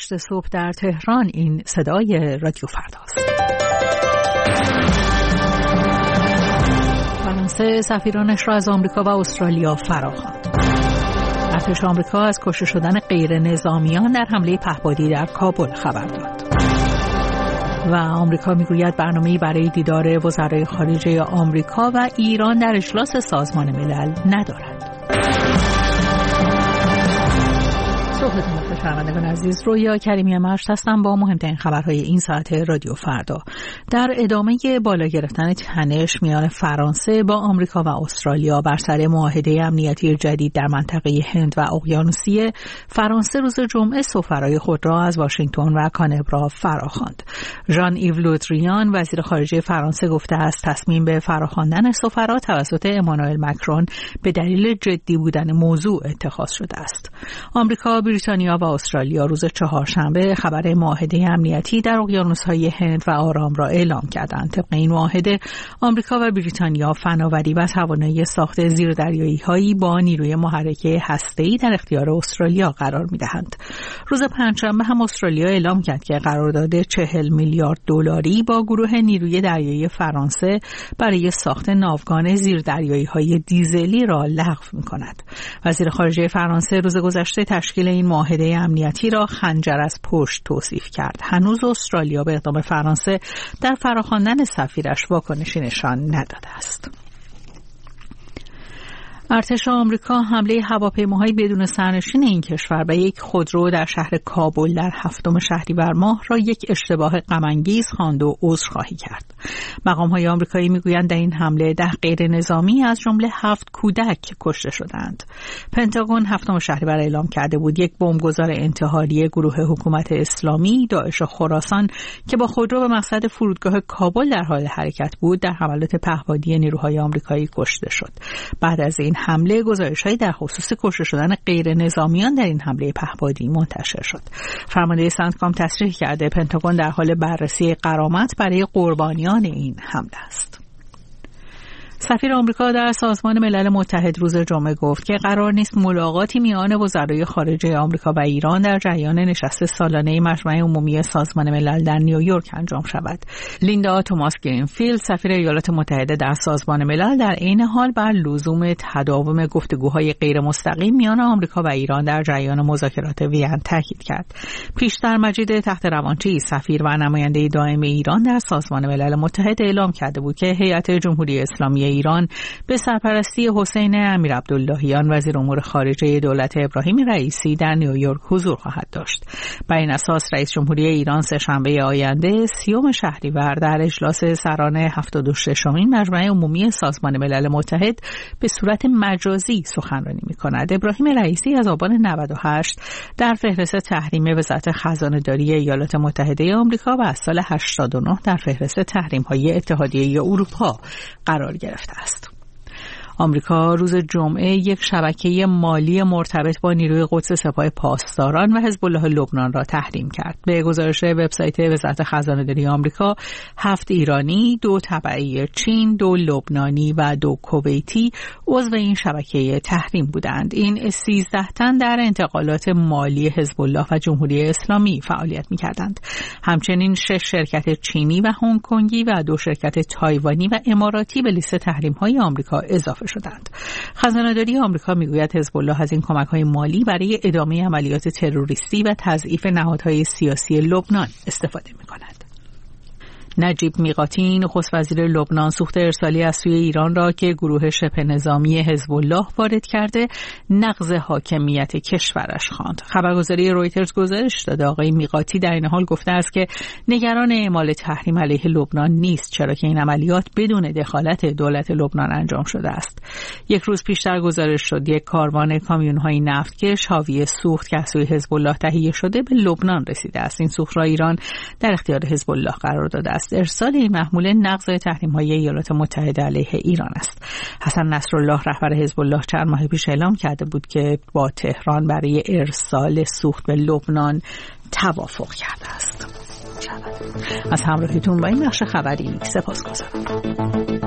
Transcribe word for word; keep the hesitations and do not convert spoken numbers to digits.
هشت صبح در تهران. این صدای رادیو فرداست. فرانسه سفیرانش را از آمریکا و استرالیا فراخواند. ارتش آمریکا از کشته شدن غیر نظامیان در حمله پهپادی در کابل خبر داد. و آمریکا میگوید برنامه‌ای برای دیدار وزرای خارجه آمریکا و ایران در اجلاس سازمان ملل ندارد. صحبتون بخیر شنوندگان عزیز، رویا کریمی مشت هستم با مهمترین خبرهای این ساعت رادیو فردا. در ادامه بالا گرفتن تنش میان فرانسه با آمریکا و استرالیا بر سر معاهده امنیتی جدید در منطقه هند و اقیانوسیه، فرانسه روز جمعه سفرای خود را از واشنگتن و کانبرا فراخواند. ژان ایو له دریان وزیر خارجه فرانسه گفته است تصمیم به فراخواندن سفرا توسط امانوئل مکرون به دلیل جدی بودن موضوع اتخاذ شده است. آمریکا، بریتانیا و استرالیا روز چهارشنبه خبر معاهده امنیتی در اقیانوس‌های هند و آرام را اعلام کردند. طبق این معاهده آمریکا و بریتانیا فناوری و توانایی ساخت زیردریایی‌هایی با نیروی محرکه هسته‌ای در اختیار استرالیا قرار می‌دهند. روز پنجشنبه هم استرالیا اعلام کرد که قرارداد چهل میلیارد دلاری با گروه نیروی دریایی فرانسه برای ساخت ناوگان زیردریایی‌های دیزلی را لغو می‌کند. وزیر خارجه فرانسه روز گذشته تشکیل این معاهده امنیتی را خنجر از پشت توصیف کرد. هنوز استرالیا به اقدام فرانسه در فراخواندن سفیرش واکنشی نشان نداده است. ارتش آمریکا حمله هواپیماهای بدون سرنشین این کشور به یک خودرو در شهر کابل در هفتم شهریور ماه را یک اشتباه غم‌انگیز خواند و عذرخواهی کرد. مقام‌های آمریکایی می‌گویند در این حمله ده غیر نظامی از جمله هفت کودک کشته شدند. پنتاگون هفتم شهریور اعلام کرده بود یک بمبگذار انتحاری گروه حکومت اسلامی داعش خراسان که با خودرو به مقصد فرودگاه کابل در حال حرکت بود در حملات پهپادی نیروهای آمریکایی کشته شد. بعد از این حمله گزارش‌هایی در خصوص کشته شدن غیر نظامیان در این حمله پهپادی منتشر شد. فرمانده سنتکام تصریح کرده پنتاگون در حال بررسی غرامت برای قربانیان این حمله است. سفیر آمریکا در سازمان ملل متحد روز جمعه گفت که قرار نیست ملاقاتی میان وزرای خارجه آمریکا و ایران در جریان نشست سالانه مجمع عمومی سازمان ملل در نیویورک انجام شود. لیندا توماس گرینفیلد سفیر ایالات متحده در سازمان ملل در عین حال بر لزوم تداوم گفتگوهای غیر مستقیم میان آمریکا و ایران در جریان مذاکرات وین تاکید کرد. پیشتر مجید تخت روانچی سفیر و نماینده دائم ایران در سازمان ملل متحد اعلام کرده بود که هیئت جمهوری اسلامی ایران به سرپرستی حسین امیرعبداللهیان وزیر امور خارجه دولت ابراهیم رئیسی در نیویورک حضور خواهد داشت. بر این اساس رئیس جمهوری ایران سه‌شنبه آینده سیوم شهریور در اجلاس سران هفتاد و ششمین مجمع عمومی سازمان ملل متحد به صورت مجازی سخنرانی می‌کند. ابراهیم رئیسی از آبان نود و هشت در فهرست تحریم وزارت خزانه‌داری ایالات متحده آمریکا و از سال هشتاد و نه در فهرست تحریم‌های اتحادیه اروپا قرار گرفت است. آمریکا روز جمعه یک شبکه مالی مرتبط با نیروی قدس سپاه پاسداران و حزب الله لبنان را تحریم کرد. به گزارش وبسایت وزارت خزانه‌داری آمریکا، هفت ایرانی، دو تبعی چین، دو لبنانی و دو کویتی عضو این شبکه تحریم بودند. این سیزده تن در انتقالات مالی حزب الله و جمهوری اسلامی فعالیت می‌کردند. همچنین شش شرکت چینی و هنگ کنگی و دو شرکت تایوانی و اماراتی به لیست تحریم‌های آمریکا اضافه شدند. خزانه‌داری آمریکا میگوید حزب الله از این کمک‌های مالی برای ادامه عملیات تروریستی و تضعیف نهادهای سیاسی لبنان استفاده می‌کند. نجیب میقاتی نخست وزیر لبنان سوخت ارسالی از سوی ایران را که گروه شبه نظامی حزب الله وارد کرده نقض حاکمیت کشورش خواند. خبرگزاری رویترز گزارش داده آقای میقاتی در این حال گفته است که نگران اعمال تحریم علیه لبنان نیست، چرا که این عملیات بدون دخالت دولت لبنان انجام شده است. یک روز پیشتر گزارش شد یک کاروان کامیون‌های نفتکش حاوی سوخت که از سوی حزب الله تهیه شده به لبنان رسیده است. این سوخت را ایران در اختیار حزب الله قرار داده است. ارسال این محموله نقض تحریم‌های ایالات متحده علیه ایران است. حسن نصرالله رهبر حزب الله چند ماه پیش اعلام کرده بود که با تهران برای ارسال سوخت به لبنان توافق کرده است. از همراهیتون با این بخش خبری سپاسگزارم.